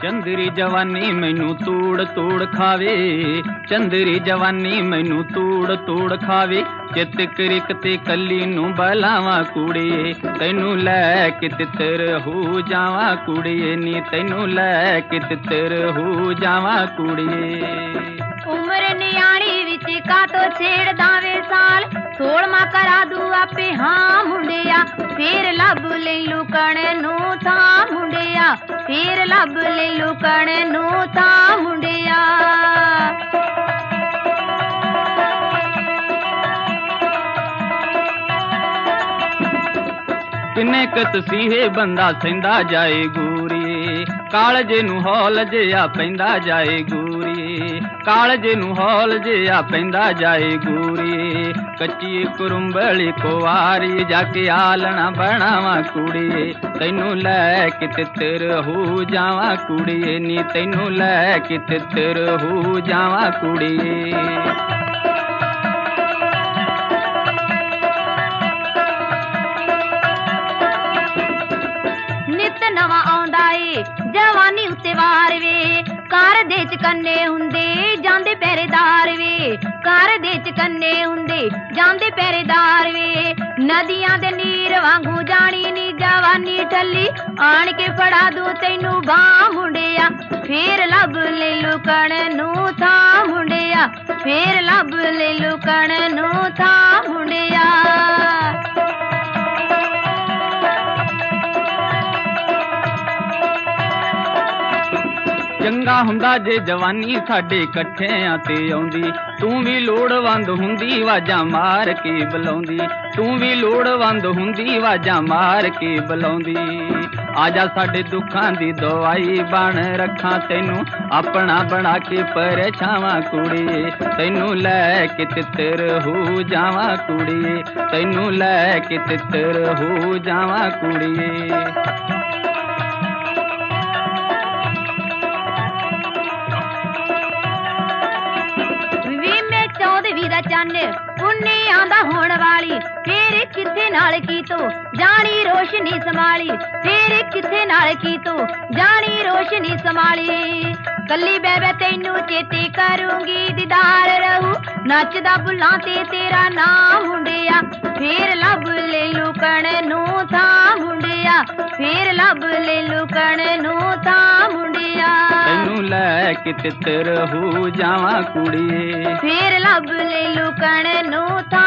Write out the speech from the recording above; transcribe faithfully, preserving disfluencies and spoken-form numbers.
ਚੰਦਰੀ ਜਵਾਨੀ ਮੈਨੂੰ ਤੂੜ ਤੂੜ ਖਾਵੇ, ਚੰਦਰੀ ਜਵਾਨੀ ਮੈਨੂੰ ਤੂੜ ਤੂੜ ਖਾਵੇ। ਚਿੱਤ ਕਰਿਕ ਤੇ ਕੱਲੀ ਨੂੰ ਬਲਾਵਾਂ ਕੁੜੀਏ, ਤੈਨੂੰ ਲੈ ਕੇ ਤਿੱਤਰ ਹੋ ਜਾਵਾਂ ਕੁੜੀਏ ਨੀ, ਤੈਨੂੰ ਲੈ ਕੇ ਤਿੱਤਰ ਹੋ ਜਾਵਾਂ ਕੁੜੀਏ। ਉਮਰ ਨਿਆਣੀ ਵਿੱਚ ਕਾਤੋਂ ਛੇੜਦਾ ਵੇ ਸਾਲ, ਸੋਲਵਾਂ ਕਰਾ ਦੂ ਆਪੇ ਹਾਂ ਮੁੰਡਿਆ, ਫੇਰ ਲੱਭ ਲੈ ਲੁਕਣ ਨੂੰ ਥਾਂ ਮੁੰਡਿਆ, ਫੇਰ ਲੱਭ ਲੈ ਲੁਕਣ ਨੂੰ ਥਾਂ ਮੁੰਡਿਆ। ਕਿੰਨੇ ਕ ਤਸੀਹੇ ਬੰਦਾ ਸਹਿੰਦਾ ਜਾਏ ਗੂਰੀ, ਕਾਲਜੇ ਨੂੰ ਹੌਲ ਜਿਹਾ ਪੈਂਦਾ ਜਾਏ ਗੂਰੀ, ਕਾਲਜੇ ਨੂੰ ਹੌਲ ਜਿਹਾ ਪੈਂਦਾ ਜਾਏ ਗੂਰੀ। ਕੱਚੀ ਕੁਰੰਬਲੀ ਕੁਵਾਰੀ ਜਾ ਕੇ ਆਲਣਾ ਬਣਾਵਾਂ ਕੁੜੀਏ, ਤੈਨੂੰ ਲੈ ਕੇ ਤਿੱਤਰ ਹੋ ਜਾਵਾਂ ਕੁੜੀਏ ਨੀ, ਤੈਨੂੰ ਲੈ ਕੇ ਤਿੱਤਰ ਹੋ ਜਾਵਾਂ ਕੁੜੀਏ। ਨਵਾਂ ਆਉਂਦਾ ਏ ਜਵਾਨੀ ਉੱਤੇ ਵਾਰ ਵੇ, ਘਰ ਦੇ ਚ ਕੰਨੇ ਹੁੰਦੇ ਜਾਂਦੇ ਪਹਿਰੇਦਾਰ ਵੇ, ਘਰ ਦੇ ਚ ਕੰਨੇ ਹੁੰਦੇ ਜਾਂਦੇ ਪਹਿਰੇਦਾਰ ਵੇ। ਨਦੀਆਂ ਦੇ ਨੀਰ ਵਾਂਗੂ ਜਾਣੀ ਨੀ ਜਵਾਨੀ ਠੱਲੀ, ਆਣ ਕੇ ਫੜਾ ਦੂ ਤੈਨੂੰ ਬਾਹ ਮੁੰਡਿਆ, ਫੇਰ ਲੱਭ ਲੈ ਲੁਕਣ ਨੂੰ ਥਾਂ ਮੁੰਡਿਆ, ਫੇਰ ਲੱਭ ਲੈ ਲੁਕਣ ਨੂੰ ਥਾਂ ਮੁੰਡਿਆ। ਚੰਗਾ ਹੁੰਦਾ ਜੇ ਜਵਾਨੀ ਸਾਡੇ ਇਕੱਠਿਆਂ ਤੇ ਆਉਂਦੀ, ਤੂੰ ਵੀ ਲੋੜਵੰਦ ਹੁੰਦੀ ਆਵਾਜ਼ਾਂ ਮਾਰ ਕੇ ਬੁਲਾਉਂਦੀ, ਤੂੰ ਵੀ ਲੋੜਵੰਦ ਹੁੰਦੀ ਆਵਾਜ਼ਾਂ ਮਾਰ ਕੇ ਬੁਲਾਉਂਦੀ। ਆਜਾ ਸਾਡੇ ਦੁੱਖਾਂ ਦੀ ਦਵਾਈ ਬਣ ਰੱਖਾਂ ਤੈਨੂੰ, ਆਪਣਾ ਬਣਾ ਕੇ ਪਰਛਾਵਾਂ ਕੁੜੀਏ, ਤੈਨੂੰ ਲੈ ਕੇ ਤਿੱਤਰ ਹੋ ਜਾਵਾਂ ਕੁੜੀਏ, ਤੈਨੂੰ ਲੈ ਕੇ ਤਿੱਤਰ ਹੋ ਜਾਵਾਂ ਕੁੜੀਏ। ਦਾ ਚੰਨ ਪੁੰਨੇ ਆਂਦਾ ਹੋਣ ਵਾਲੀ, ਫੇਰ ਕਿੱਥੇ ਨਾਲ ਕੀ ਤੋ ਜਾਣੀ ਰੋਸ਼ਨੀ ਸੰਭਾਲੀ, ਫੇਰ ਕਿੱਥੇ ਨਾਲ ਕੀ ਤੋ ਜਾਣੀ ਰੋਸ਼ਨੀ ਸੰਭਾਲੀ। ਕੱਲੀ ਬੈਬੇ ਤੈਨੂੰ ਚੇਤੇ ਕਰੂੰਗੀ ਦੀਦਾਰ ਰਹੂ, ਨੱਚਦਾ ਬੁੱਲਾਂ ਤੇ ਤੇਰਾ ਨਾਮ ਮੁੰਡਿਆ, ਫੇਰ ਲੱਭ ਲੈ ਲੁਕਣ ਨੂੰ ਥਾਂ ਮੁੰਡਿਆ, ਫੇਰ ਲੱਭ ਲੈ ਲੁਕਣ ਨੂੰ ਥਾਂ ਮੁੰਡਿਆ। ਤੈਨੂੰ ਲੈ ਕੇ ਤਿੱਤਰ ਹੋ ਜਾਵਾਂ ਕੁੜੀਏ, ਫੇਰ ਲੱਭ ਲੈ ਲੁਕਣ ਨੂੰ ਥਾਂ